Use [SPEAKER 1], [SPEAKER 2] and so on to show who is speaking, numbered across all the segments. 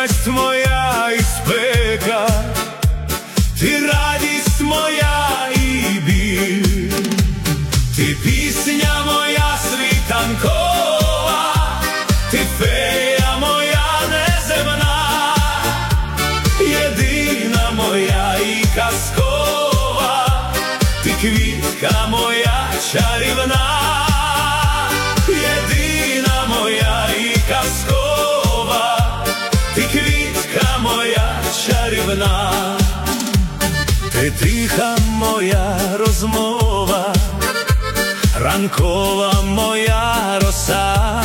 [SPEAKER 1] ніжність моя і спека, ти радість моя і біль, ти пісня моя світанкова, ти фея моя неземна, єдина моя і казкова, ти квітка моя чарівна, єдина моя і казкова, ти квітка моя чарівна. Ти тиха моя розмова, ранкова моя роса,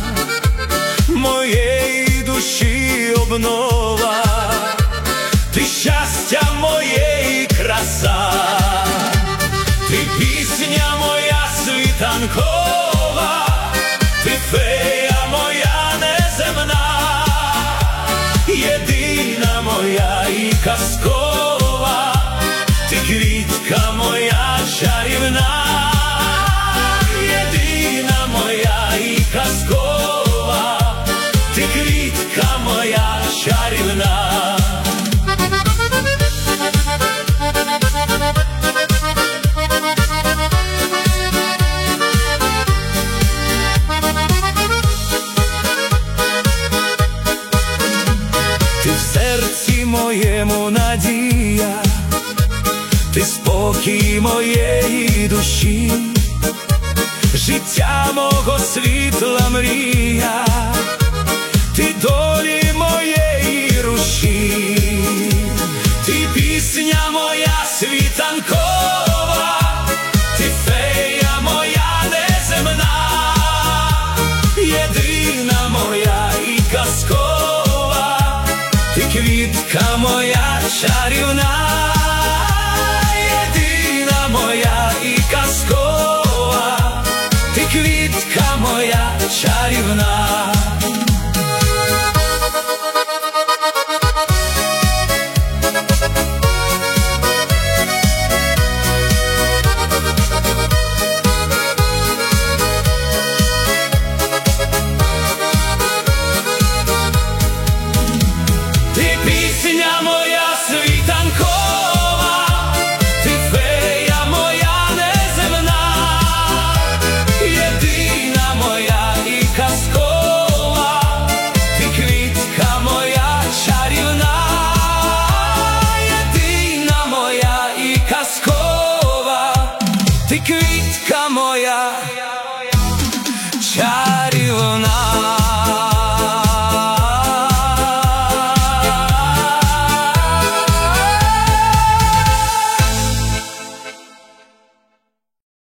[SPEAKER 1] моєї душі обнова, ти щастя моєї краса, ти пісня моя світанкова, ти фея моя неземна, єдина моя і казкова, ти квітка моя чарівна, єдина моя і казкова, ти квітка моя чарівна. Ти в серці моєму надія, ти спокій моєї душі, життя мого світла мрія, ти долі моєї руші, ти пісня моя світанкова, ти фея моя неземна, єдина моя і казкова, ти квітка моя чарівна, єдина моя і казкова, ти квітка моя чарівна. Ти пісня моя світанкова, ти фея моя неземна, єдина моя і казкова, ти квітка моя чарівна, єдина моя і казкова, ти квітка моя